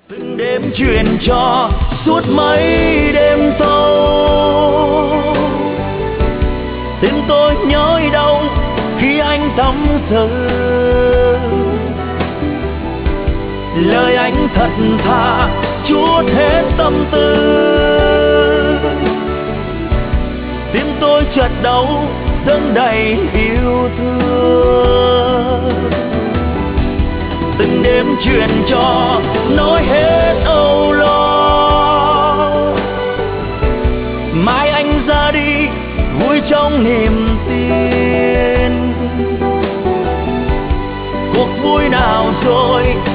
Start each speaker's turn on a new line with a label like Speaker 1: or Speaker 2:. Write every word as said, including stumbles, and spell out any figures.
Speaker 1: Từng đêm chuyện trò suốt mấy đêm sâu, tim tôi nhói đau khi anh thắm thờ. Lời anh thật thà trút hết tâm tư, tim tôi chợt đau dâng đầy yêu thương. Từng đêm chuyện trò nói hết âu lo, mai anh ra đi vui trong niềm tin. Cuộc vui nào rồi